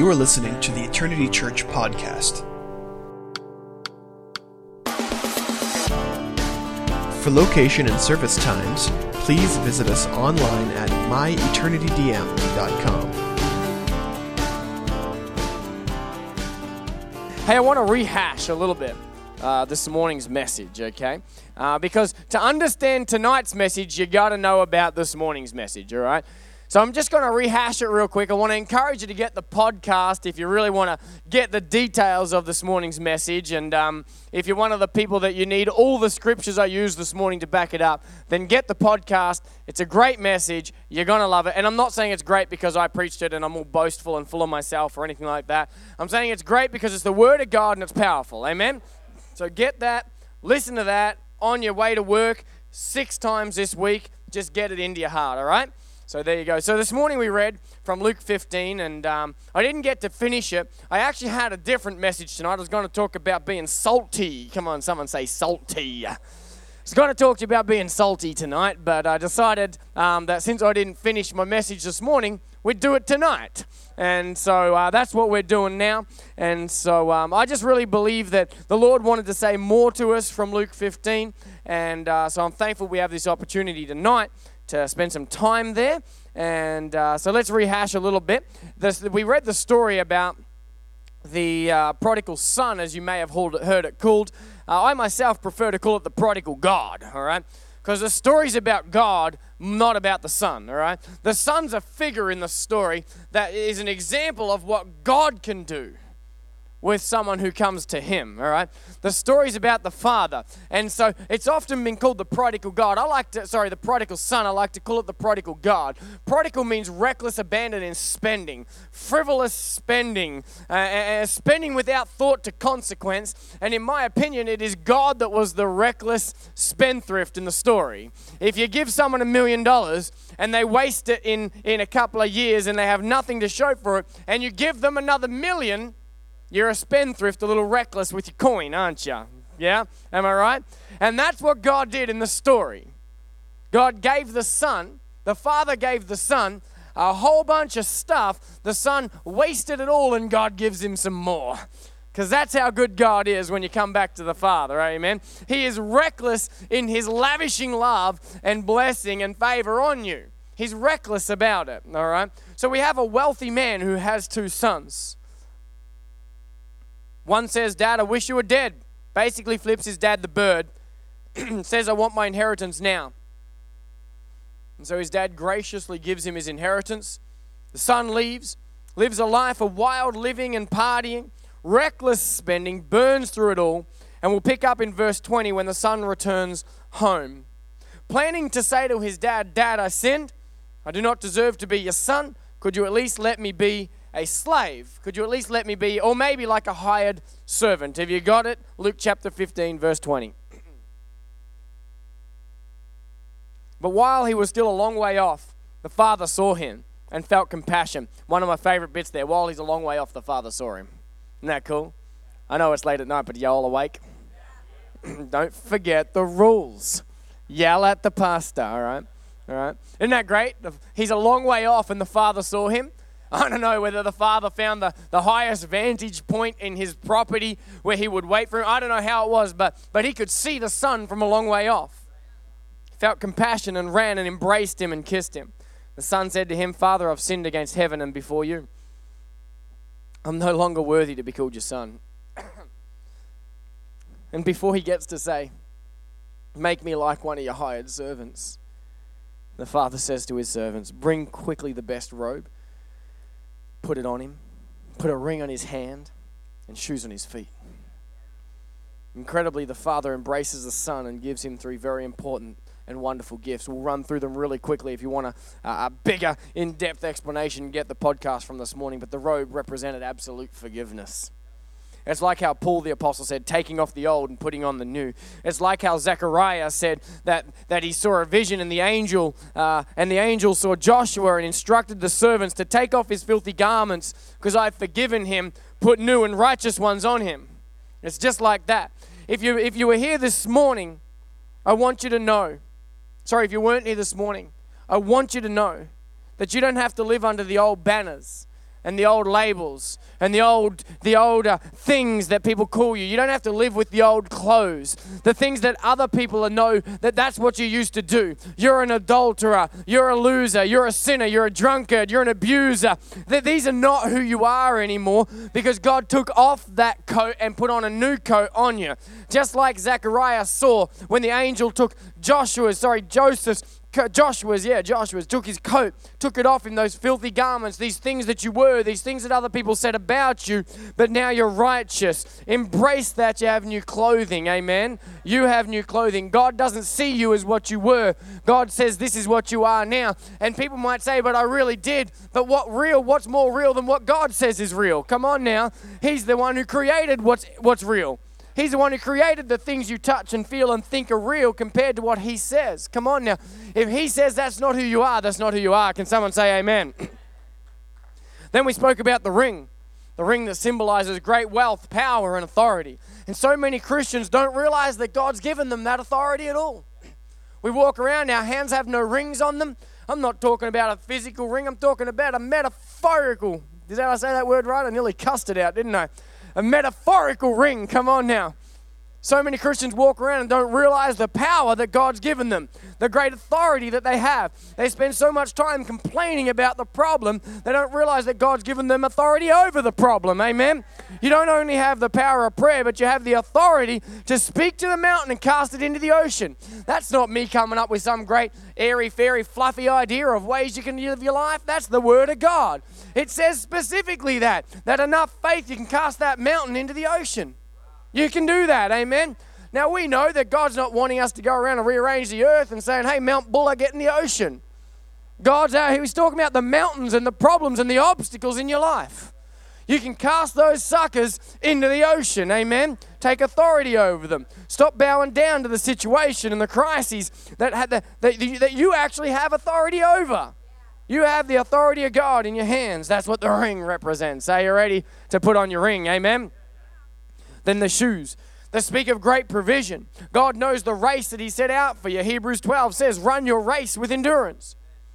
You are listening to the Eternity Church podcast. For location and service times, please visit us online at myeternitydm.com. Hey, I want to rehash a little bit this morning's message, okay? Because to understand tonight's message, you got to know about this morning's message, all right? So I'm just going to rehash it real quick. I want to encourage you to get the podcast if you really want to get the details of this morning's message. And if you're one of the people that you need all the scriptures I used this morning to back it up, then get the podcast. It's a great message. You're going to love it. And I'm not saying it's great because I preached it and I'm all boastful and full of myself or anything like that. I'm saying it's great because it's the Word of God and it's powerful. Amen? So get that. Listen to that on your way to work 6 times this week. Just get it into your heart, all right? So there you go. So this morning we read from Luke 15, and I didn't get to finish it. I actually had a different message tonight. I was going to talk about being salty. Come on, someone say salty. I was going to talk to you about being salty tonight, but I decided that since I didn't finish my message this morning, we'd do it tonight. And so that's what we're doing now. And so I just really believe that the Lord wanted to say more to us from Luke 15. And so I'm thankful we have this opportunity tonight to spend some time there. And so let's rehash a little bit. We read the story about the prodigal son, as you may have heard it called. I myself prefer to call it the prodigal God, all right? Because the story's about God, not about the son, all right? The son's a figure in the story that is an example of what God can do with someone who comes to him, all right? The story's about the father. And so it's often been called the prodigal God. The prodigal son, I like to call it the prodigal God. Prodigal means reckless abandon in spending, frivolous spending, spending without thought to consequence. And in my opinion, it is God that was the reckless spendthrift in the story. If you give someone $1 million and they waste it in a couple of years and they have nothing to show for it, and you give them another $1 million, you're a spendthrift, a little reckless with your coin, aren't you? Yeah? Am I right? And that's what God did in the story. God gave the son, the father gave the son a whole bunch of stuff. The son wasted it all and God gives him some more. Because that's how good God is when you come back to the Father, amen? He is reckless in his lavishing love and blessing and favor on you. He's reckless about it, all right? So we have a wealthy man who has 2 sons. One says, "Dad, I wish you were dead." Basically flips his dad the bird. Says, "I want my inheritance now." And so his dad graciously gives him his inheritance. The son lives a life of wild living and partying, reckless spending, burns through it all. And we'll pick up in verse 20 when the son returns home. Planning to say to his dad, "Dad, I sinned. I do not deserve to be your son. Could you at least let me be a slave? Could you at least let me be, or maybe like a hired servant?" Have you got it? Luke chapter 15, verse 20. But while he was still a long way off, the father saw him and felt compassion. One of my favorite bits there, while he's a long way off, the father saw him. Isn't that cool? I know it's late at night, but you all awake? Don't forget the rules. Yell at the pastor, all right? All right. Isn't that great? He's a long way off and the father saw him. I don't know whether the father found the highest vantage point in his property where he would wait for him. I don't know how it was, but he could see the son from a long way off. Felt compassion and ran and embraced him and kissed him. The son said to him, "Father, I've sinned against heaven and before you. I'm no longer worthy to be called your son." And before he gets to say, "Make me like one of your hired servants," the father says to his servants, "Bring quickly the best robe. Put it on him, put a ring on his hand, and shoes on his feet." Incredibly, the father embraces the son and gives him 3 very important and wonderful gifts. We'll run through them really quickly. If you want a bigger, in-depth explanation, get the podcast from this morning. But the robe represented absolute forgiveness. It's like how Paul the apostle said, taking off the old and putting on the new. It's like how Zechariah said that he saw a vision and the angel saw Joshua and instructed the servants to take off his filthy garments because I've forgiven him, put new and righteous ones on him. It's just like that. If you were here this morning, I want you to know. Sorry, if you weren't here this morning, I want you to know that you don't have to live under the old banners and the old labels and the old things that people call you. You don't have to live with the old clothes, the things that other people know that that's what you used to do. You're an adulterer, you're a loser, you're a sinner, you're a drunkard, you're an abuser. These are not who you are anymore, because God took off that coat and put on a new coat on you. Just like Zechariah saw when the angel took Joshua's took his coat, took it off him, those filthy garments, these things that you were, these things that other people said about you, but now you're righteous. Embrace that. You have new clothing. Amen. You have new clothing. God doesn't see you as what you were. God says this is what you are now. And people might say, but I really did. But what's more real than what God says is real? Come on now. He's the one who created what's real. He's the one who created the things you touch and feel and think are real compared to what He says. Come on now. If He says that's not who you are, that's not who you are. Can someone say amen? Then we spoke about the ring that symbolizes great wealth, power, and authority. And so many Christians don't realize that God's given them that authority at all. We walk around, our hands have no rings on them. I'm not talking about a physical ring. I'm talking about a metaphorical. Did I say that word right? I nearly cussed it out, didn't I? A metaphorical ring. Come on now. So many Christians walk around and don't realize the power that God's given them, the great authority that they have. They spend so much time complaining about the problem, they don't realize that God's given them authority over the problem. Amen? You don't only have the power of prayer, but you have the authority to speak to the mountain and cast it into the ocean. That's not me coming up with some great airy, fairy, fluffy idea of ways you can live your life. That's the Word of God. It says specifically that enough faith you can cast that mountain into the ocean. You can do that, amen? Now, we know that God's not wanting us to go around and rearrange the earth and saying, hey, Mount Buller, get in the ocean. God's out here, He's talking about the mountains and the problems and the obstacles in your life. You can cast those suckers into the ocean, amen? Take authority over them. Stop bowing down to the situation and the crises that you actually have authority over. You have the authority of God in your hands. That's what the ring represents. Are you ready to put on your ring, amen? Then the shoes. They speak of great provision. God knows the race that He set out for you. Hebrews 12 says, run your race with endurance.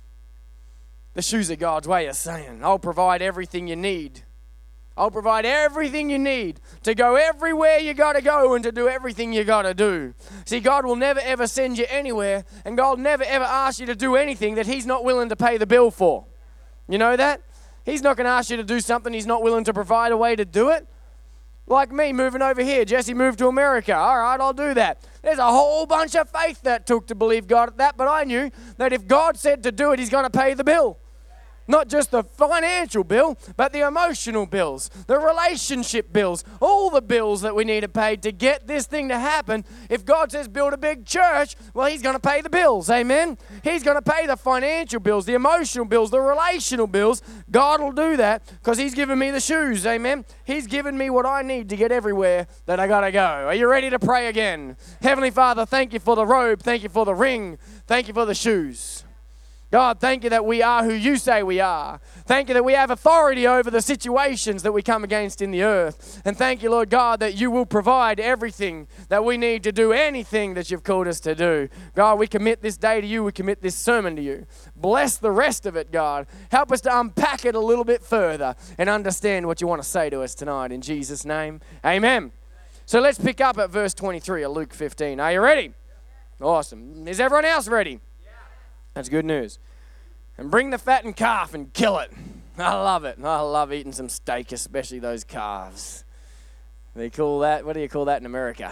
The shoes are God's way of saying, I'll provide everything you need. I'll provide everything you need to go everywhere you got to go and to do everything you got to do. See, God will never ever send you anywhere, and God will never ever ask you to do anything that He's not willing to pay the bill for. You know that? He's not going to ask you to do something He's not willing to provide a way to do it. Like me moving over here. Jesse moved to America. All right, I'll do that. There's a whole bunch of faith that took to believe God at that, but I knew that if God said to do it, He's going to pay the bill. Not just the financial bill, but the emotional bills, the relationship bills, all the bills that we need to pay to get this thing to happen. If God says build a big church, well, He's going to pay the bills, amen? He's going to pay the financial bills, the emotional bills, the relational bills. God will do that because He's given me the shoes, amen? He's given me what I need to get everywhere that I got to go. Are you ready to pray again? Heavenly Father, thank You for the robe. Thank You for the ring. Thank You for the shoes. God, thank You that we are who You say we are. Thank You that we have authority over the situations that we come against in the earth. And thank You, Lord God, that You will provide everything that we need to do anything that You've called us to do. God, we commit this day to You. We commit this sermon to You. Bless the rest of it, God. Help us to unpack it a little bit further and understand what You want to say to us tonight. In Jesus' name, amen. So let's pick up at verse 23 of Luke 15. Are you ready? Awesome. Is everyone else ready? That's good news. And bring the fattened calf and kill it. I love it. I love eating some steak, especially those calves. They call that, what do you call that in America?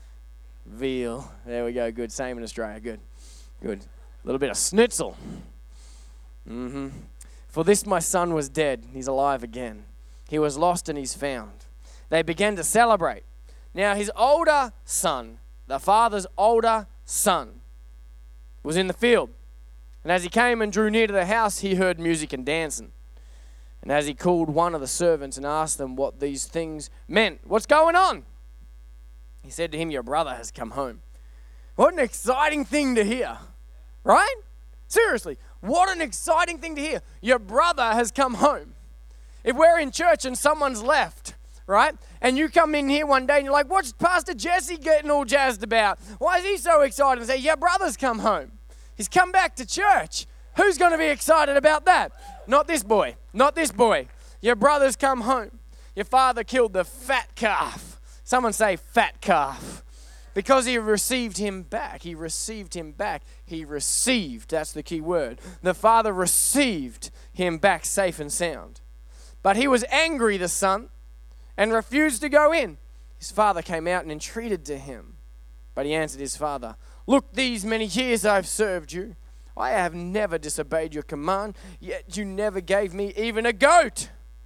Veal. There we go. Good. Same in Australia. Good. Good. A little bit of schnitzel. For this my son was dead. He's alive again. He was lost and he's found. They began to celebrate. Now his older son, the father's older son, was in the field. And as he came and drew near to the house, he heard music and dancing. And as he called one of the servants and asked them what these things meant, what's going on? He said to him, your brother has come home. What an exciting thing to hear, right? Seriously, what an exciting thing to hear. Your brother has come home. If we're in church and someone's left, right, and you come in here one day and you're like, what's Pastor Jesse getting all jazzed about? Why is he so excited? And say, your brother's come home. He's come back to church. Who's going to be excited about that? Not this boy. Not this boy. Your brothers come home. Your father killed the fat calf. Someone say fat calf. Because he received him back. He received him back. He received. That's the key word. The father received him back safe and sound. But he was angry, the son, and refused to go in. His father came out and entreated to him. But he answered his father, "Look, these many years I've served you. I have never disobeyed your command, yet you never gave me even a goat,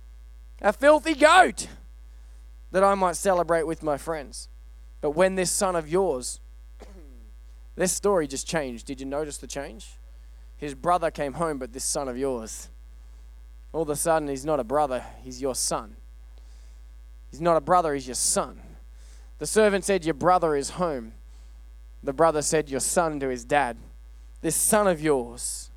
a filthy goat, that I might celebrate with my friends. But when this son of yours," this story just changed. Did you notice the change? His brother came home, but this son of yours, all of a sudden he's not a brother, he's your son. He's not a brother, he's your son. The servant said, "Your brother is home." The brother said, "Your son," to his dad. "This son of yours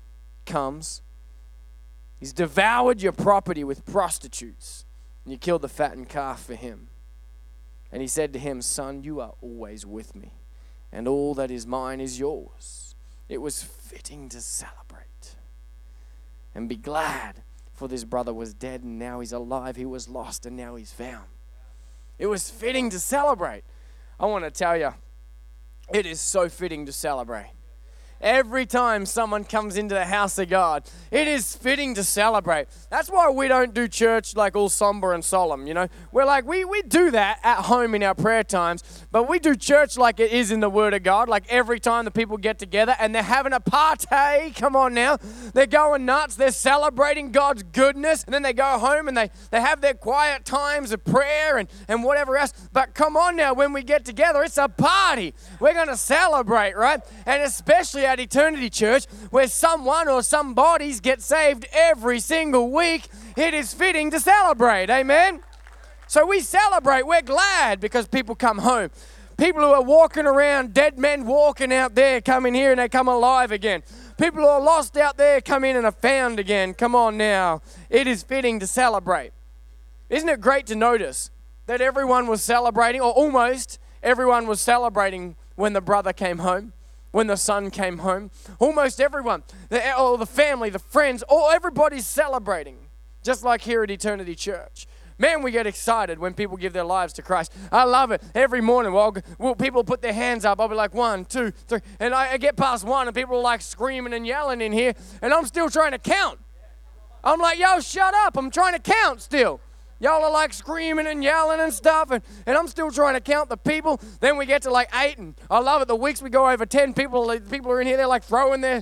comes. He's devoured your property with prostitutes, and you killed the fattened calf for him." And he said to him, "Son, you are always with me, and all that is mine is yours. It was fitting to celebrate and be glad, for this brother was dead, and now he's alive. He was lost, and now he's found." It was fitting to celebrate. I want to tell you, it is so fitting to celebrate. Every time someone comes into the house of God, it is fitting to celebrate. That's why we don't do church like all somber and solemn, you know. We're like, we do that at home in our prayer times, but we do church like it is in the Word of God, like every time the people get together and they're having a party. Come on now. They're going nuts. They're celebrating God's goodness, and then they go home and they have their quiet times of prayer and whatever else. But come on now, when we get together, it's a party. We're going to celebrate, right? And especially at Eternity Church, where someone or some bodies get saved every single week, it is fitting to celebrate. Amen? So we celebrate. We're glad because people come home. People who are walking around, dead men walking out there, come in here and they come alive again. People who are lost out there come in and are found again. Come on now. It is fitting to celebrate. Isn't it great to notice that everyone was celebrating, or almost everyone was celebrating when the brother came home? When the son came home, almost everyone, the family, the friends, everybody's celebrating, just like here at Eternity Church. Man, we get excited when people give their lives to Christ. I love it. Every morning, people put their hands up. I'll be like, 1, 2, 3, and I get past 1, and people are like screaming and yelling in here, and I'm still trying to count. I'm like, yo, shut up. I'm trying to count still. Y'all are like screaming and yelling and stuff, and I'm still trying to count the people. Then we get to like 8, and I love it. The weeks we go over 10 people are in here. They're like throwing their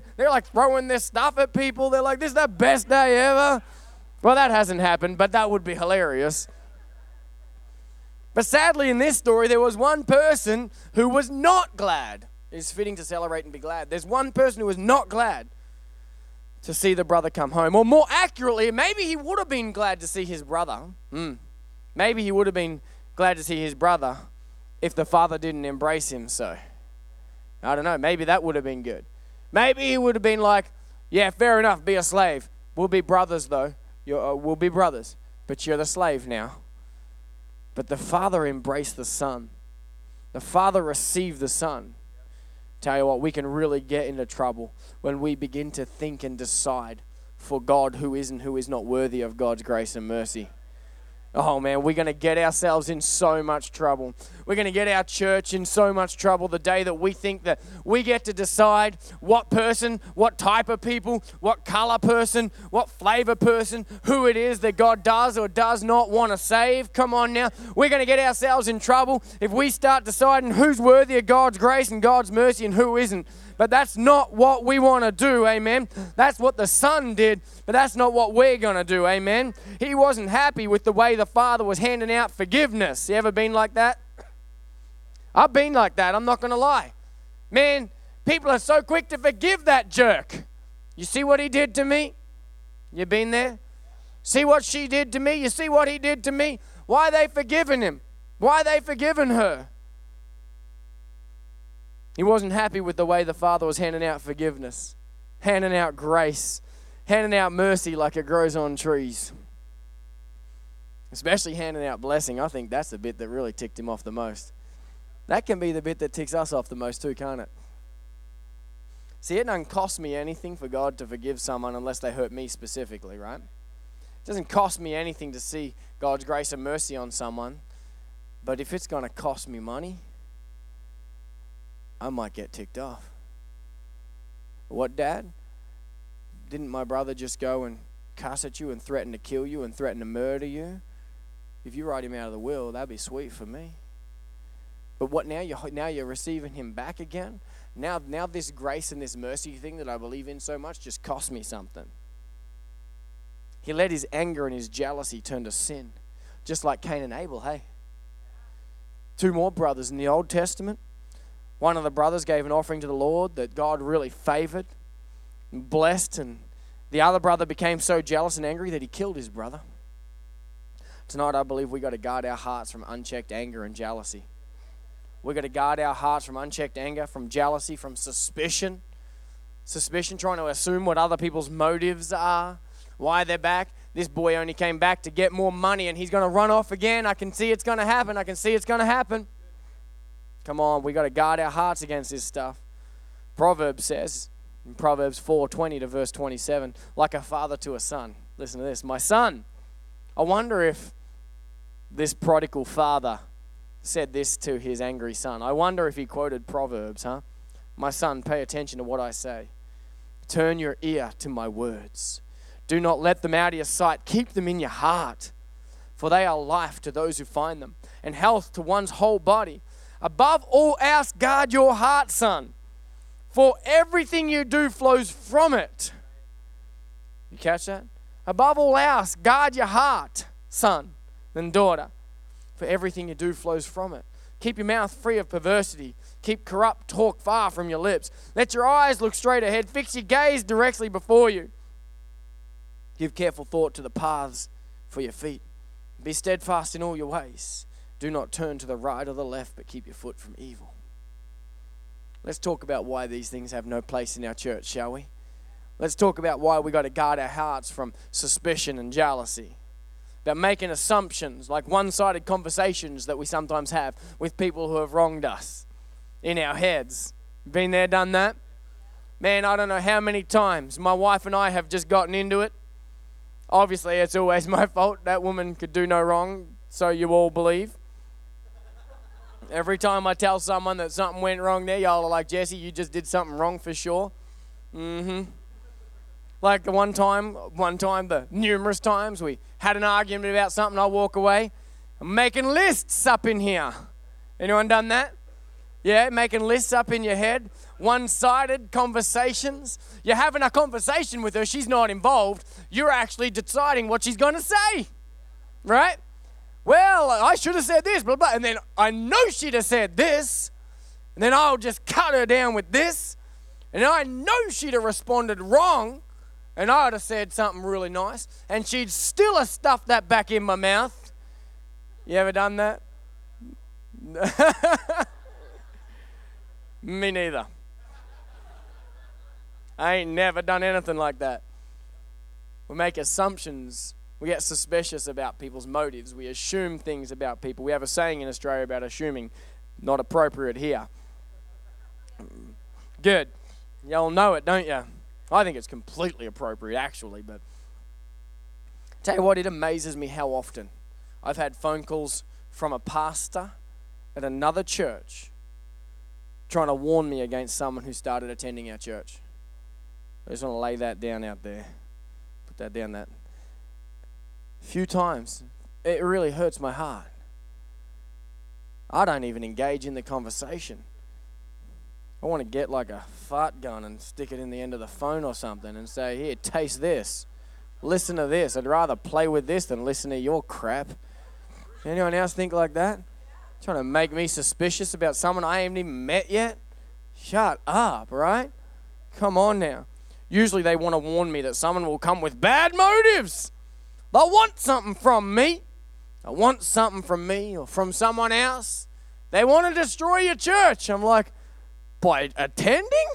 stuff at people. They're like, "This is the best day ever." Well, that hasn't happened, but that would be hilarious. But sadly, in this story, there was one person who was not glad. It's fitting to celebrate and be glad. There's one person who was not glad to see the brother come home. Or more accurately, maybe he would have been glad to see his brother. Maybe he would have been glad to see his brother if the father didn't embrace him so. I don't know. Maybe that would have been good. Maybe he would have been like, "Yeah, fair enough, be a slave. We'll be brothers though. We'll be brothers, but you're the slave now." But the father embraced the son. The father received the son. Tell you what, we can really get into trouble when we begin to think and decide for God who is and who is not worthy of God's grace and mercy. Oh man, we're going to get ourselves in so much trouble. We're going to get our church in so much trouble the day that we think that we get to decide what person, what type of people, what color person, what flavor person, who it is that God does or does not want to save. Come on now. We're going to get ourselves in trouble if we start deciding who's worthy of God's grace and God's mercy and who isn't. But that's not what we want to do, amen? That's what the son did, but that's not what we're going to do, amen? He wasn't happy with the way the father was handing out forgiveness. You ever been like that? I've been like that, I'm not going to lie. Man, people are so quick to forgive that jerk. You see what he did to me? You been there? See what she did to me? You see what he did to me? Why are they forgiving him? Why are they forgiving her? He wasn't happy with the way the father was handing out forgiveness, handing out grace, handing out mercy like it grows on trees. Especially handing out blessing. I think that's the bit that really ticked him off the most. That can be the bit that ticks us off the most too, can't it? See, it doesn't cost me anything for God to forgive someone unless they hurt me specifically, right? It doesn't cost me anything to see God's grace and mercy on someone. But if it's going to cost me money, I might get ticked off. What, Dad? Didn't my brother just go and cuss at you and threaten to kill you and threaten to murder you? If you write him out of the will, that'd be sweet for me. But what now? You're receiving him back again? Now this grace and this mercy thing that I believe in so much just cost me something. He let his anger and his jealousy turn to sin, just like Cain and Abel, hey? Two more brothers in the Old Testament. One of the brothers gave an offering to the Lord that God really favored and blessed, and the other brother became so jealous and angry that he killed his brother. Tonight, I believe we got to guard our hearts from unchecked anger and jealousy. We got to guard our hearts from unchecked anger, from jealousy, from suspicion. Suspicion, trying to assume what other people's motives are, why they're back. This boy only came back to get more money and he's going to run off again. I can see it's going to happen. Come on, we got to guard our hearts against this stuff. Proverbs says, in Proverbs 4:20 to verse 27, like a father to a son. Listen to this. My son, I wonder if this prodigal father said this to his angry son. I wonder if he quoted Proverbs, huh? My son, pay attention to what I say. Turn your ear to my words. Do not let them out of your sight. Keep them in your heart, for they are life to those who find them, and health to one's whole body. Above all else, guard your heart, son, for everything you do flows from it. You catch that? Above all else, guard your heart, son and daughter, for everything you do flows from it. Keep your mouth free of perversity. Keep corrupt talk far from your lips. Let your eyes look straight ahead. Fix your gaze directly before you. Give careful thought to the paths for your feet. Be steadfast in all your ways. Do not turn to the right or the left, but keep your foot from evil. Let's talk about why these things have no place in our church, shall we? Let's talk about why we got to guard our hearts from suspicion and jealousy. About making assumptions, like one-sided conversations that we sometimes have with people who have wronged us in our heads. Been there, done that? Man, I don't know how many times my wife and I have just gotten into it. Obviously, it's always my fault. That woman could do no wrong, so you all believe. Every time I tell someone that something went wrong there, y'all are like, Jesse, you just did something wrong for sure. Like the one time, the numerous times we had an argument about something, I walk away. I'm making lists up in here. Anyone done that? Yeah, making lists up in your head. One-sided conversations. You're having a conversation with her. She's not involved. You're actually deciding what she's going to say. Right? Well, I should have said this, blah, blah. And then I know she'd have said this. And then I'll just cut her down with this. And I know she'd have responded wrong. And I would have said something really nice. And she'd still have stuffed that back in my mouth. You ever done that? Me neither. I ain't never done anything like that. We make assumptions. We get suspicious about people's motives. We assume things about people. We have a saying in Australia about assuming. Not appropriate here. Good. Y'all know it, don't you? I think it's completely appropriate, actually. But tell you what, it amazes me how often I've had phone calls from a pastor at another church trying to warn me against someone who started attending our church. I just want to lay that down out there. Put that down that. A few times, it really hurts my heart. I don't even engage in the conversation. I want to get like a fart gun and stick it in the end of the phone or something and say, here, taste this. Listen to this. I'd rather play with this than listen to your crap. Anyone else think like that? Trying to make me suspicious about someone I haven't even met yet? Shut up, right? Come on now. Usually they want to warn me that someone will come with bad motives. They'll want something from me. They want something from me or from someone else. They want to destroy your church. I'm like, by attending?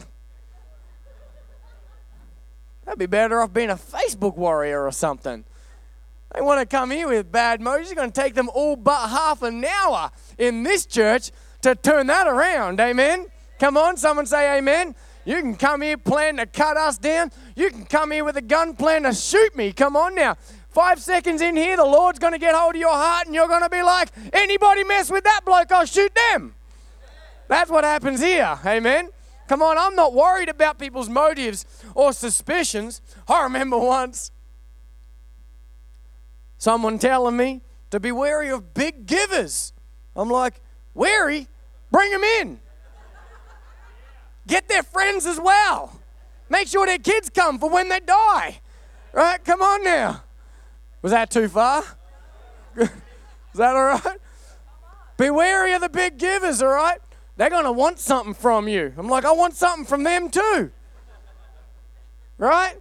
That'd be better off being a Facebook warrior or something. They want to come here with bad motives. You're going to take them all but half an hour in this church to turn that around. Amen? Come on, someone say amen. You can come here plan to cut us down. You can come here with a gun plan to shoot me. Come on now. If 5 seconds in here, the Lord's going to get hold of your heart and you're going to be like, anybody mess with that bloke, I'll shoot them. That's what happens here. Amen. Come on, I'm not worried about people's motives or suspicions. I remember once someone telling me to be wary of big givers. I'm like, wary? Bring them in. Get their friends as well. Make sure their kids come for when they die. Right? Come on now. Was that too far? Is that all right? Be wary of the big givers, all right? They're going to want something from you. I'm like, I want something from them too. Right?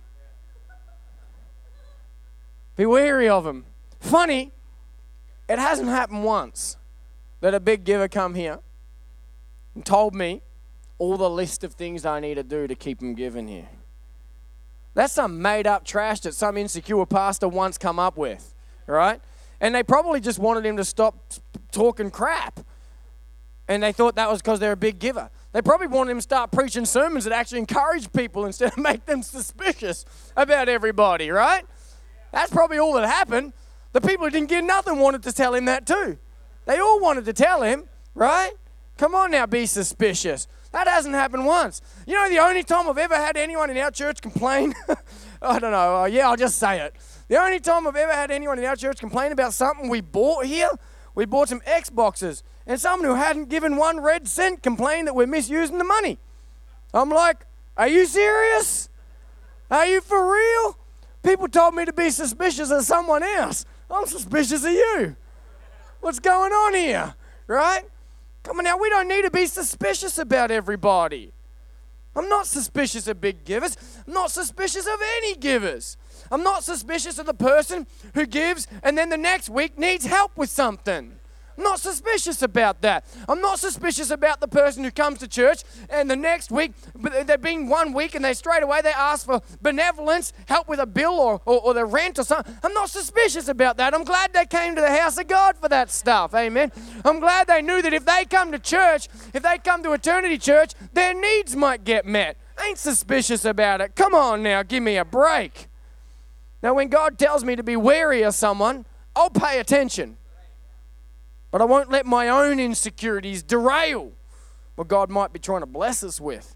Be wary of them. Funny, it hasn't happened once that a big giver come here and told me all the list of things I need to do to keep them giving here. That's some made-up trash that some insecure pastor once come up with, right? And they probably just wanted him to stop talking crap. And they thought that was because they're a big giver. They probably wanted him to start preaching sermons that actually encourage people instead of make them suspicious about everybody, right? That's probably all that happened. The people who didn't get nothing wanted to tell him that too. They all wanted to tell him, right? Come on now, be suspicious. That hasn't happened once. You know, the only time I've ever had anyone in our church complain, I don't know, I'll just say it. The only time I've ever had anyone in our church complain about something we bought here, we bought some Xboxes, and someone who hadn't given 1 red cent complained that we're misusing the money. I'm like, are you serious? Are you for real? People told me to be suspicious of someone else. I'm suspicious of you. What's going on here, right? Come on now, we don't need to be suspicious about everybody. I'm not suspicious of big givers. I'm not suspicious of any givers. I'm not suspicious of the person who gives and then the next week needs help with something. I'm not suspicious about that. I'm not suspicious about the person who comes to church and the next week, they've been 1 week and they straight away they ask for benevolence, help with a bill or the rent or something. I'm not suspicious about that. I'm glad they came to the house of God for that stuff. Amen. I'm glad they knew that if they come to church, if they come to Eternity Church, their needs might get met. I ain't suspicious about it. Come on now, give me a break. Now, when God tells me to be wary of someone, I'll pay attention. But I won't let my own insecurities derail what God might be trying to bless us with.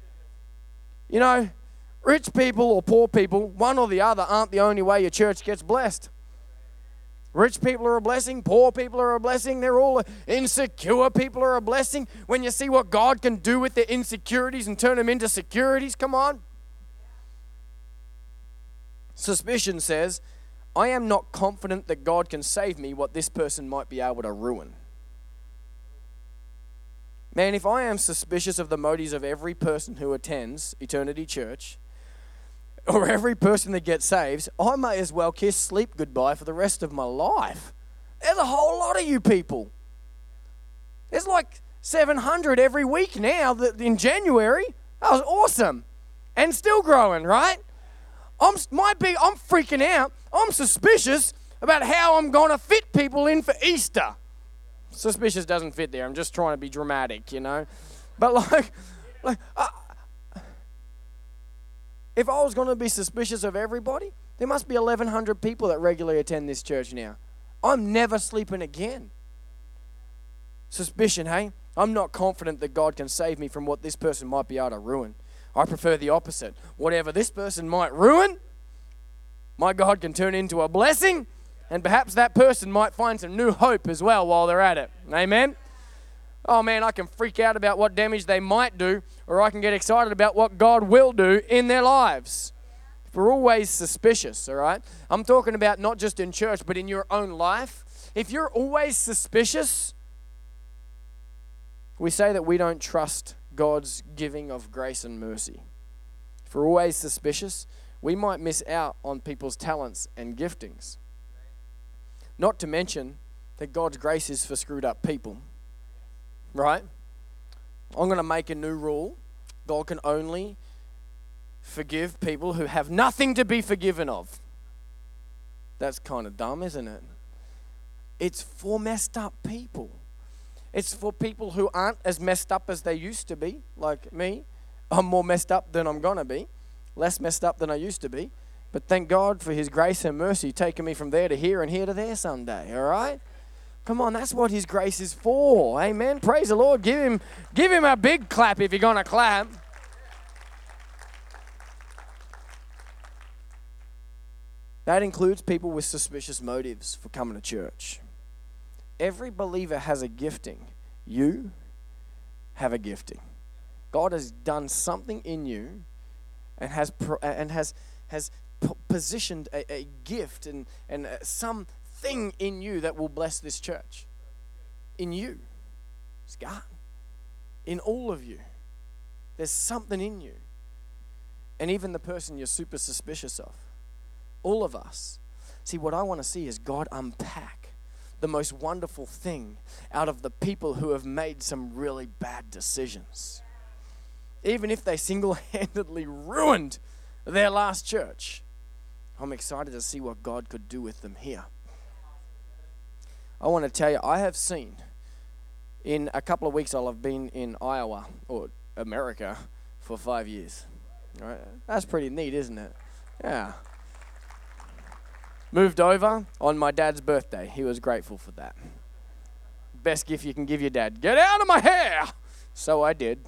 You know, rich people or poor people, one or the other, aren't the only way your church gets blessed. Rich people are a blessing. Poor people are a blessing. They're all insecure people are a blessing. When you see what God can do with their insecurities and turn them into securities, come on. Suspicion says, I am not confident that God can save me what this person might be able to ruin. Man, if I am suspicious of the motives of every person who attends Eternity Church, or every person that gets saved, I may as well kiss sleep goodbye for the rest of my life. There's a whole lot of you people. There's like 700 every week now in January. That was awesome. And still growing, right? I'm freaking out. I'm suspicious about how I'm going to fit people in for Easter. Suspicious doesn't fit there. I'm just trying to be dramatic, you know. But if I was going to be suspicious of everybody, there must be 1,100 people that regularly attend this church now. I'm never sleeping again. Suspicion, hey? I'm not confident that God can save me from what this person might be able to ruin. I prefer the opposite. Whatever this person might ruin, my God can turn into a blessing, and perhaps that person might find some new hope as well while they're at it. Amen? Oh man, I can freak out about what damage they might do, or I can get excited about what God will do in their lives. We're always suspicious, all right? I'm talking about not just in church, but in your own life. If you're always suspicious, we say that we don't trust God's giving of grace and mercy. If we're always suspicious, we might miss out on people's talents and giftings. Not to mention that God's grace is for screwed up people. Right? I'm going to make a new rule. God can only forgive people who have nothing to be forgiven of. That's kind of dumb, isn't it? It's for messed up people. It's for people who aren't as messed up as they used to be, like me. I'm more messed up than I'm going to be, less messed up than I used to be. But thank God for his grace and mercy taking me from there to here and here to there someday, all right? Come on, that's what his grace is for. Amen. Praise the Lord. Give him a big clap if you're going to clap. That includes people with suspicious motives for coming to church. Every believer has a gifting. You have a gifting. God has done something in you and has positioned a gift and something in you that will bless this church. In you. It's God. In all of you. There's something in you. And even the person you're super suspicious of. All of us. See, what I want to see is God unpack the most wonderful thing out of the people who have made some really bad decisions. Even if they single-handedly ruined their last church. I'm excited to see what God could do with them here. I want to tell you, I have seen, in a couple of weeks I'll have been in Iowa, or America, for 5 years. All right? That's pretty neat, isn't it? Yeah. Moved over on my dad's birthday. He was grateful for that. Best gift you can give your dad. Get out of my hair! So I did.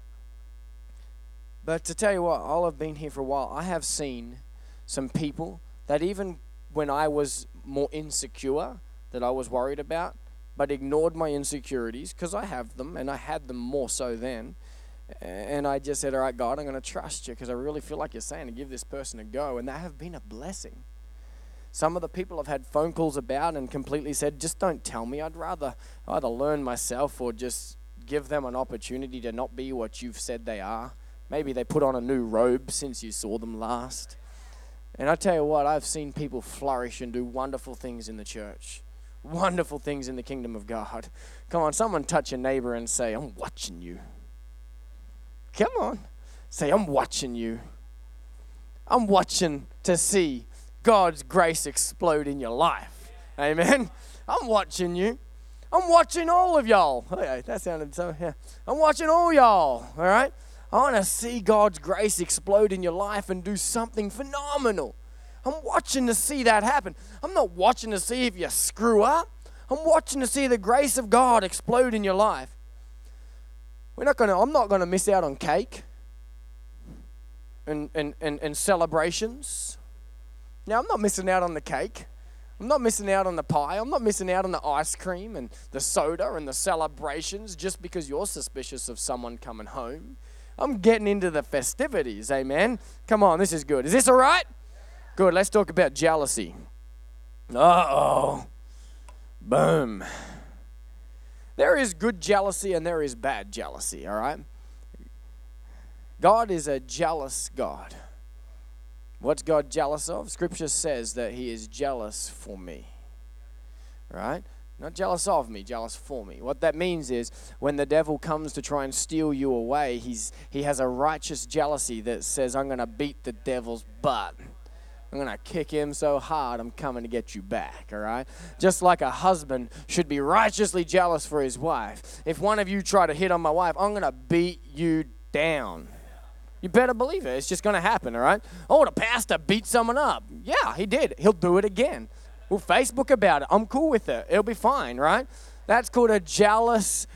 But to tell you what, I'll have been here for a while. I have seen some people that even when I was more insecure, that I was worried about, but ignored my insecurities, because I have them, and I had them more so then. And I just said, all right, God, I'm going to trust you, because I really feel like you're saying to give this person a go. And that have been a blessing. Some of the people I've had phone calls about and completely said, just don't tell me. I'd rather either learn myself or just give them an opportunity to not be what you've said they are. Maybe they put on a new robe since you saw them last. And I tell you what, I've seen people flourish and do wonderful things in the church. Wonderful things in the kingdom of God. Come on, someone touch your neighbor and say, I'm watching you. Come on. Say, I'm watching you. I'm watching to see God's grace explode in your life. Amen. I'm watching you. I'm watching all of y'all. Oh, yeah, that sounded so, yeah. I'm watching all y'all, all right? I want to see God's grace explode in your life and do something phenomenal. I'm watching to see that happen. I'm not watching to see if you screw up. I'm watching to see the grace of God explode in your life. I'm not going to miss out on cake and celebrations. Now, I'm not missing out on the cake. I'm not missing out on the pie. I'm not missing out on the ice cream and the soda and the celebrations just because you're suspicious of someone coming home. I'm getting into the festivities, amen? Come on, this is good. Is this all right? Good, let's talk about jealousy. Uh-oh. Boom. There is good jealousy and there is bad jealousy, all right? God is a jealous God. What's God jealous of? Scripture says that he is jealous for me, right? Not jealous of me, jealous for me. What that means is when the devil comes to try and steal you away, he has a righteous jealousy that says, I'm going to beat the devil's butt. I'm going to kick him so hard, I'm coming to get you back, all right? Just like a husband should be righteously jealous for his wife. If one of you try to hit on my wife, I'm going to beat you down. You better believe it. It's just going to happen, all right? Oh, the pastor beat someone up. Yeah, he did. He'll do it again. We'll Facebook about it. I'm cool with it. It'll be fine, right? That's called a jealousy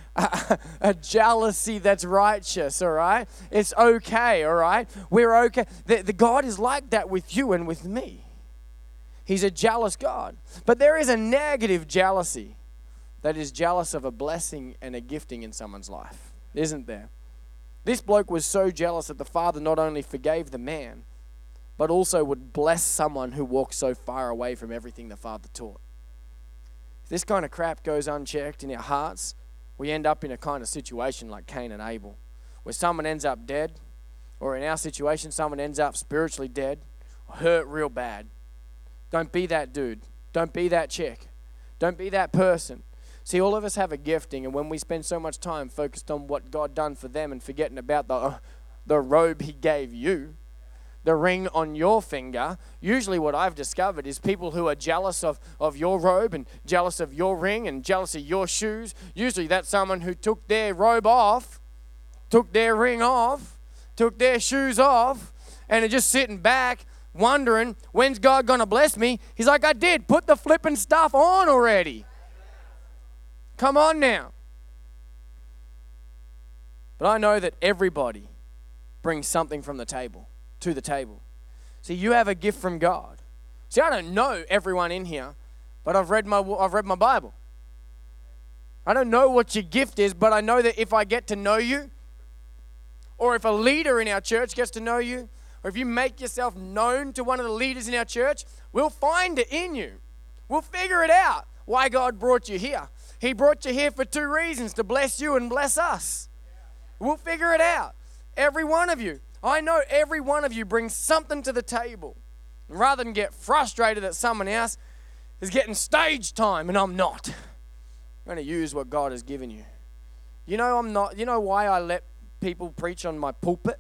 that's righteous, all right? It's okay, all right? We're okay. The God is like that with you and with me. He's a jealous God. But there is a negative jealousy that is jealous of a blessing and a gifting in someone's life, isn't there? This bloke was so jealous that the father not only forgave the man, but also would bless someone who walked so far away from everything the father taught. If this kind of crap goes unchecked in our hearts, we end up in a kind of situation like Cain and Abel, where someone ends up dead, or in our situation, someone ends up spiritually dead, or hurt real bad. Don't be that dude. Don't be that chick. Don't be that person. See, all of us have a gifting, and when we spend so much time focused on what God done for them and forgetting about the robe he gave you, the ring on your finger, usually what I've discovered is people who are jealous of your robe and jealous of your ring and jealous of your shoes. Usually that's someone who took their robe off, took their ring off, took their shoes off, and are just sitting back wondering, when's God going to bless me? He's like, I did. Put the flipping stuff on already. Come on now. But I know that everybody brings something from the table, to the table. See, you have a gift from God. See, I don't know everyone in here, but I've read my Bible. I don't know what your gift is, but I know that if I get to know you, or if a leader in our church gets to know you, or if you make yourself known to one of the leaders in our church, we'll find it in you. We'll figure it out why God brought you here. He brought you here for 2 reasons, to bless you and bless us. We'll figure it out. Every one of you. I know every one of you brings something to the table. And rather than get frustrated that someone else is getting stage time and I'm not, I'm going to use what God has given you. You know I'm not. You know why I let people preach on my pulpit?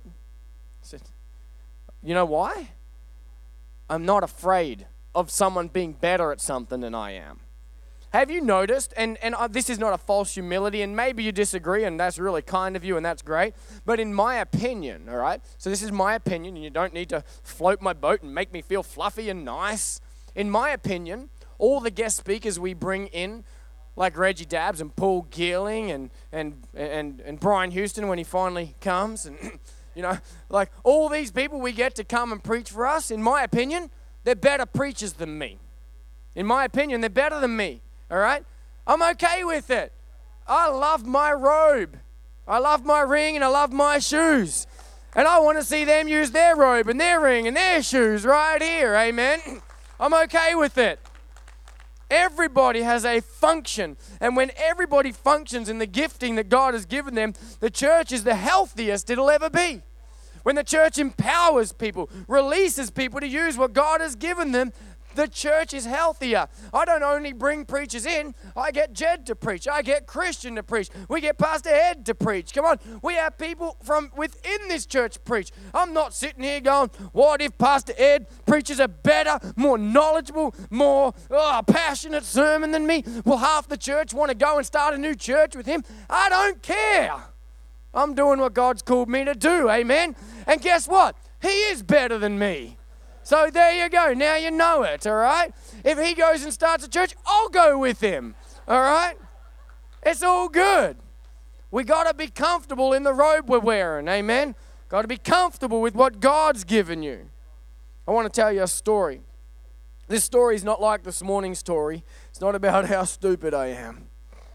You know why? I'm not afraid of someone being better at something than I am. Have you noticed, and this is not a false humility, and maybe you disagree, and that's really kind of you, and that's great, but in my opinion, all right, so this is my opinion, and you don't need to float my boat and make me feel fluffy and nice. In my opinion, all the guest speakers we bring in, like Reggie Dabbs and Paul Geerling and Brian Houston when he finally comes, and you know, like all these people we get to come and preach for us, in my opinion, they're better preachers than me. In my opinion, they're better than me. All right? I'm okay with it. I love my robe. I love my ring and I love my shoes. And I want to see them use their robe and their ring and their shoes right here. Amen? I'm okay with it. Everybody has a function. And when everybody functions in the gifting that God has given them, the church is the healthiest it'll ever be. When the church empowers people, releases people to use what God has given them, the church is healthier. I don't only bring preachers in, I get Jed to preach. I get Christian to preach. We get Pastor Ed to preach. Come on, we have people from within this church preach. I'm not sitting here going, what if Pastor Ed preaches a better, more knowledgeable, more passionate sermon than me? Will half the church want to go and start a new church with him? I don't care. I'm doing what God's called me to do, amen? And guess what? He is better than me. So there you go. Now you know it, all right? If he goes and starts a church, I'll go with him, all right? It's all good. We got to be comfortable in the robe we're wearing, amen? Got to be comfortable with what God's given you. I want to tell you a story. This story is not like this morning's story. It's not about how stupid I am.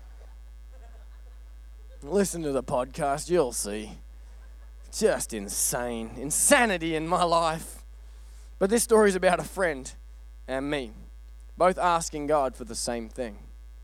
Listen to the podcast, you'll see. Just insane. Insanity in my life. But this story is about a friend and me, both asking God for the same thing.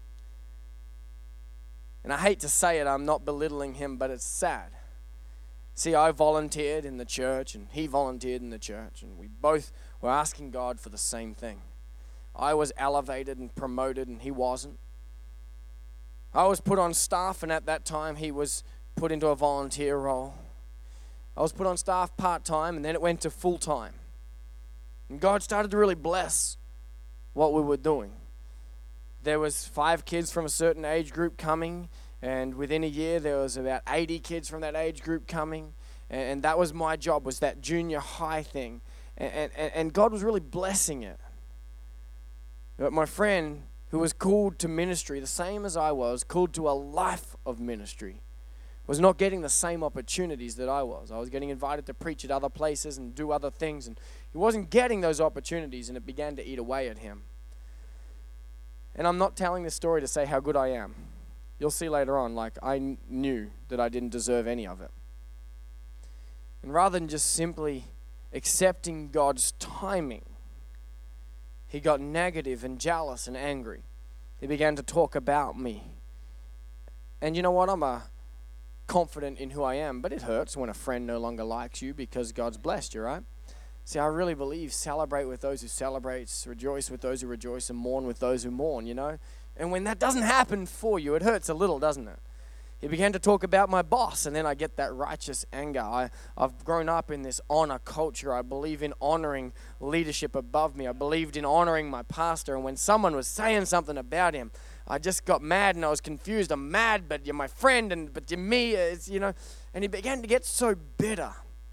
And I hate to say it, I'm not belittling him, but it's sad. See, I volunteered in the church and he volunteered in the church, and we both were asking God for the same thing. I was elevated and promoted and he wasn't. I was put on staff, and at that time he was put into a volunteer role. I was put on staff part-time, and then it went to full-time. And God started to really bless what we were doing. There was 5 kids from a certain age group coming, and within a year there was about 80 kids from that age group coming, and that was my job, was that junior high thing. And God was really blessing it. But my friend, who was called to ministry, the same as I was, called to a life of ministry, was not getting the same opportunities that I was. I was getting invited to preach at other places and do other things, and he wasn't getting those opportunities, and it began to eat away at him. And I'm not telling this story to say how good I am. You'll see later on, like, I knew that I didn't deserve any of it. And rather than just simply accepting God's timing, he got negative and jealous and angry. He began to talk about me. And you know what? I'm confident in who I am, but it hurts when a friend no longer likes you because God's blessed you, right? See, I really believe celebrate with those who celebrate, rejoice with those who rejoice, and mourn with those who mourn, you know? And when that doesn't happen for you, it hurts a little, doesn't it? He began to talk about my boss, and then I get that righteous anger. I've grown up in this honor culture. I believe in honoring leadership above me. I believed in honoring my pastor, and when someone was saying something about him, I just got mad and I was confused. I'm mad, but you're my friend, but you're me, you know. And he began to get so bitter.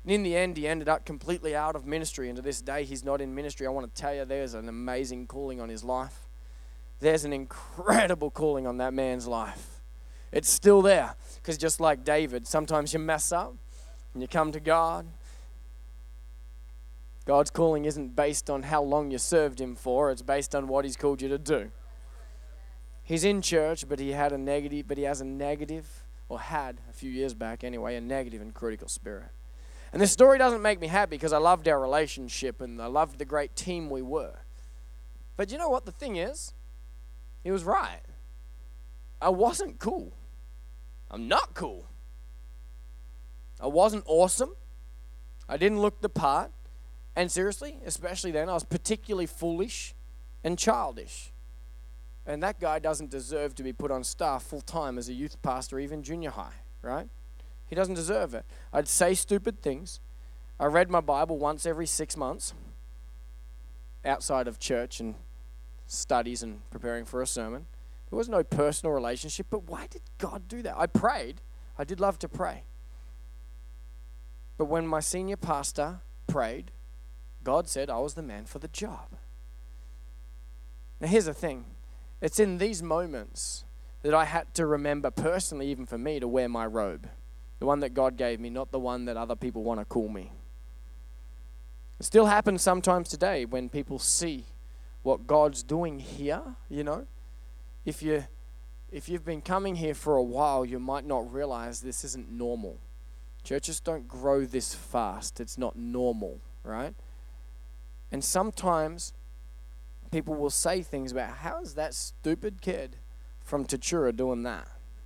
And in the end, he ended up completely out of ministry. And to this day, he's not in ministry. I want to tell you, there's an amazing calling on his life. There's an incredible calling on that man's life. It's still there. Because just like David, sometimes you mess up and you come to God. God's calling isn't based on how long you served him for. It's based on what he's called you to do. He's in church, but he has a negative, or had a few years back anyway, a negative and critical spirit. And this story doesn't make me happy because I loved our relationship and I loved the great team we were. But you know what the thing is? He was right. I wasn't cool. I'm not cool. I wasn't awesome. I didn't look the part. And seriously, especially then, I was particularly foolish and childish. And that guy doesn't deserve to be put on staff full-time as a youth pastor, even junior high, right? He doesn't deserve it. I'd say stupid things. I read my Bible once every 6 months outside of church and studies and preparing for a sermon. There was no personal relationship, but why did God do that? I prayed. I did love to pray. But when my senior pastor prayed, God said I was the man for the job. Now here's the thing. It's in these moments that I had to remember personally, even for me, to wear my robe. The one that God gave me, not the one that other people want to call me. It still happens sometimes today when people see what God's doing here, you know. If you've been coming here for a while, you might not realize this isn't normal. Churches don't grow this fast. It's not normal, right? And sometimes people will say things about, how is that stupid kid from Tatura doing that?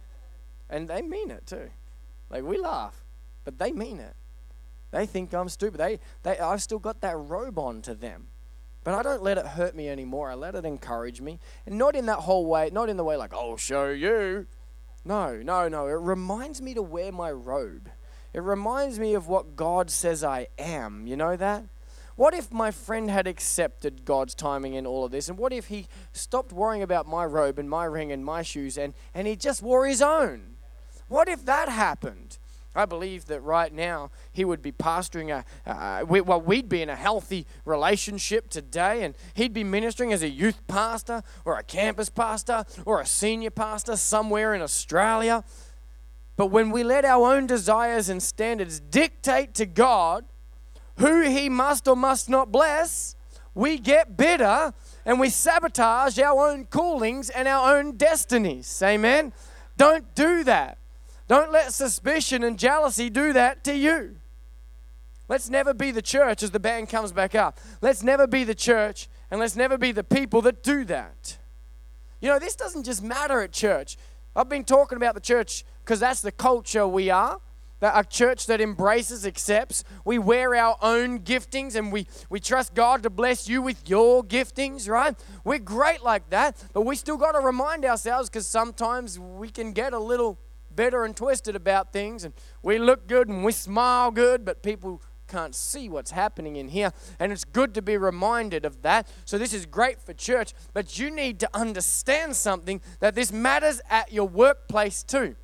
And they mean it too. Like, we laugh, but they mean it. They think I'm stupid. I've still got that robe on to them. But I don't let it hurt me anymore. I let it encourage me. And not in that whole way, not in the way like, I'll show you. No. It reminds me to wear my robe. It reminds me of what God says I am. You know that? What if my friend had accepted God's timing in all of this? And what if he stopped worrying about my robe and my ring and my shoes and he just wore his own? What if that happened? I believe that right now he would be pastoring we'd be in a healthy relationship today, and he'd be ministering as a youth pastor or a campus pastor or a senior pastor somewhere in Australia. But when we let our own desires and standards dictate to God who he must or must not bless, we get bitter and we sabotage our own callings and our own destinies. Amen? Don't do that. Don't let suspicion and jealousy do that to you. Let's never be the church, as the band comes back up. Let's never be the church, and let's never be the people that do that. You know, this doesn't just matter at church. I've been talking about the church because that's the culture we are. A church that embraces, accepts. We wear our own giftings and we trust God to bless you with your giftings, right? We're great like that, but we still got to remind ourselves, because sometimes we can get a little bitter and twisted about things, and we look good and we smile good, but people can't see what's happening in here, and it's good to be reminded of that. So this is great for church, but you need to understand something, that this matters at your workplace too.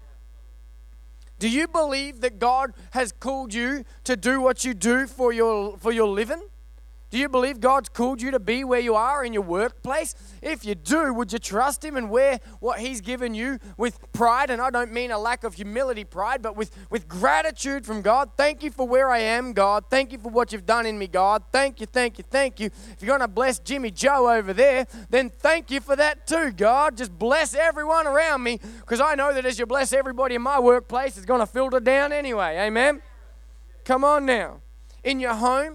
Do you believe that God has called you to do what you do for your living? Do you believe God's called you to be where you are in your workplace? If you do, would you trust him and wear what he's given you with pride? And I don't mean a lack of humility pride, but with gratitude from God. Thank you for where I am, God. Thank you for what you've done in me, God. Thank you. If you're going to bless Jimmy Joe over there, then thank you for that too, God. Just bless everyone around me, because I know that as you bless everybody in my workplace, it's going to filter down anyway. Amen? Come on now. In your home,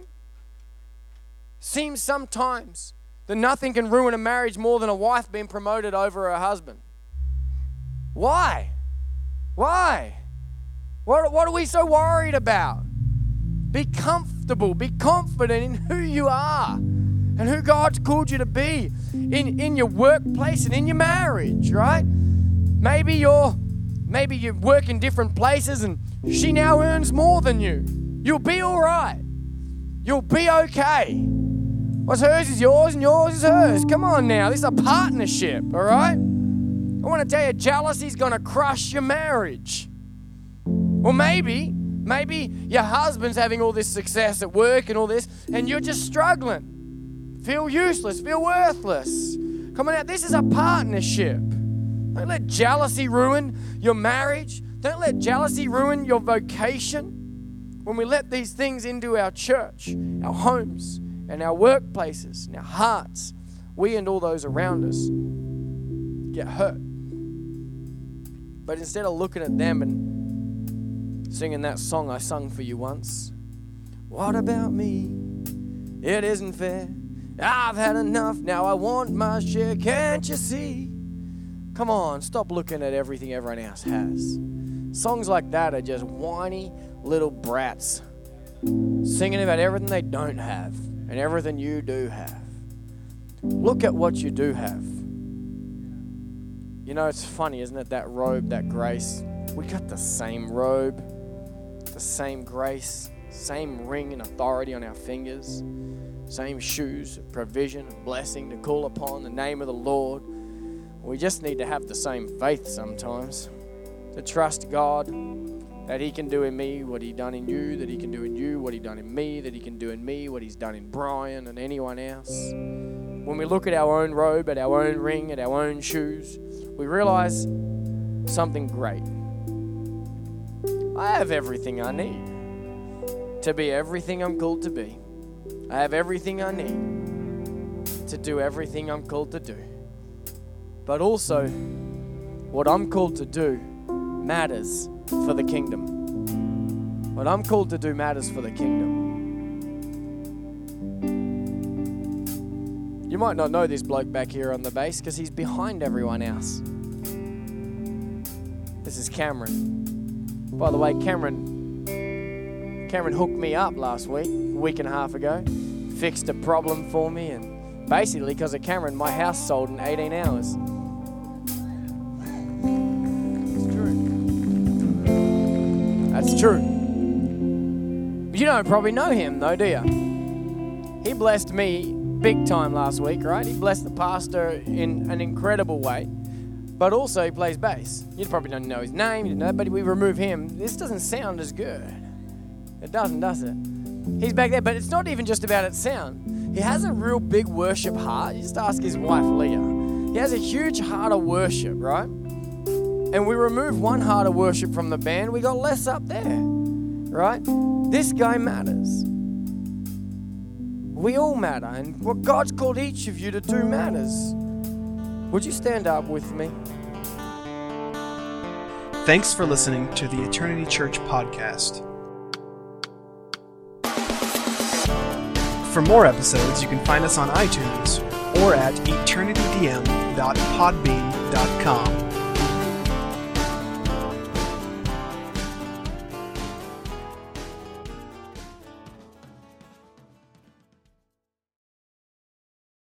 seems sometimes that nothing can ruin a marriage more than a wife being promoted over her husband. Why? What are we so worried about? Be comfortable, be confident in who you are and who God's called you to be in your workplace and in your marriage, right? Maybe you work in different places and she now earns more than you. You'll be all right. You'll be okay. What's hers is yours and yours is hers. Come on now. This is a partnership, all right? I want to tell you, jealousy is going to crush your marriage. Or maybe Maybe your husband's having all this success at work and all this, and you're just struggling. Feel useless, feel worthless. Come on out, this is a partnership. Don't let jealousy ruin your marriage. Don't let jealousy ruin your vocation. When we let these things into our church, our homes, and our workplaces, and our hearts, we and all those around us get hurt. But instead of looking at them and singing that song I sung for you once, what about me? It isn't fair. I've had enough, now I want my share, can't you see? Come on, stop looking at everything everyone else has. Songs like that are just whiny little brats singing about everything they don't have and everything you do have. Look at what you do have. You know, it's funny, isn't it? That robe, that grace. We got the same robe, the same grace, same ring and authority on our fingers. Same shoes, provision, blessing to call upon the name of the Lord. We just need to have the same faith sometimes. To trust God that He can do in me what He done in you, that He can do in you what He done in me, that He can do in me what He's done in Brian and anyone else. When we look at our own robe, at our own ring, at our own shoes, we realize something great. I have everything I need to be everything I'm called to be. I have everything I need to do everything I'm called to do. But also, what I'm called to do matters for the kingdom. What I'm called to do matters for the kingdom. You might not know this bloke back here on the bass because he's behind everyone else. This is Cameron. By the way, Cameron hooked me up last week, a week and a half ago, fixed a problem for me, and basically because of Cameron, my house sold in 18 hours. That's true. You don't probably know him though, do you? He blessed me big time last week, right? He blessed the pastor in an incredible way. But also he plays bass. You probably don't know his name, you didn't know, but we remove him. This doesn't sound as good. It doesn't, does it? He's back there, but it's not even just about its sound. He has a real big worship heart. You just ask his wife, Leah. He has a huge heart of worship, right? And we remove one heart of worship from the band, we got less up there, right? This guy matters. We all matter, and what God's called each of you to do matters. Would you stand up with me? Thanks for listening to the Eternity Church podcast. For more episodes, you can find us on iTunes or at eternitydm.podbean.com.